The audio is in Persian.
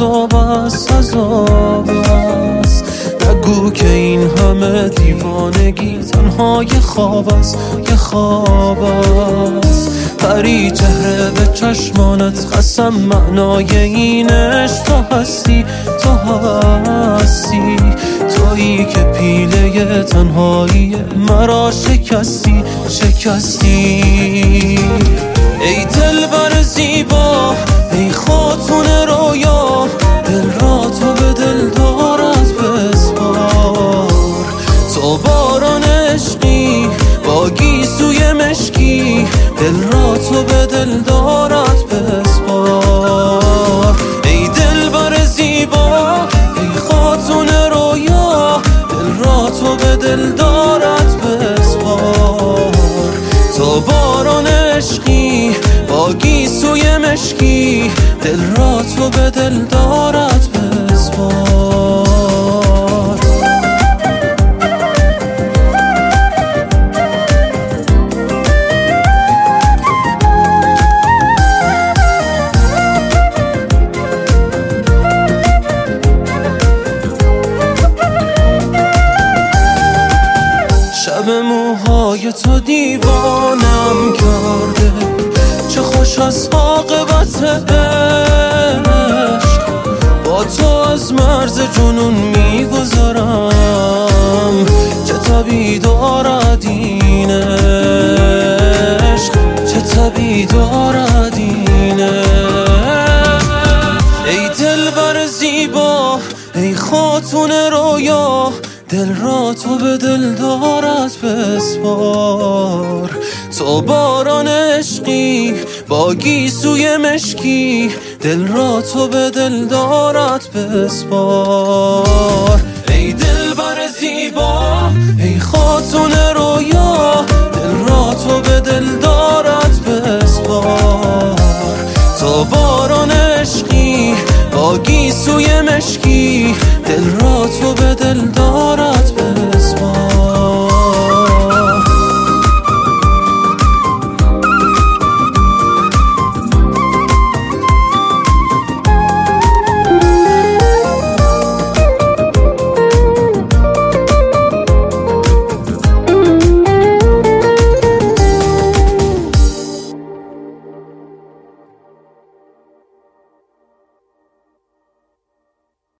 عذاب است، عذاب است. نگو که این همه دیوانگی تنها یه خواب است، یه خواب است. پری چهره به چشمانت قسم معنای این عشق تو هستی، تو هستی. تویی که پیله تنهایی مرا شکستی، شکستی. ای دلبر زیبا، ای خاتون رویا، دل را تو به دلدارت بسپار. تو باران عشقی با گیسوی مشکی، دل را تو به دلدارت بسپار. ای دلبر زیبا، ای خاتون رویا، دل را تو به دلدارت بسپار. تو باران عشقی با گیسوی مشکی، دل را تو به دلدارت بسپار. شب موهای تو دیوانم کرده، چه خوش از عاقبت عشق. با تو از مرز جنون میگذرم، چه طبیع دارد این عشق، چه طبیع دارد این عشق. ای دلبر زیبا، ای خاتون رویا، دل را تو به دلدارت بسپار. تو باران عشقی با گیسوی مشکی، دل را تو به دلدارت بسپار. ای دلبر زیبا، ای خاتون رویا، دل را تو به دلدارت بسپار. تو باران عشقی با گیسوی مشکی، دل را تو به دلدارت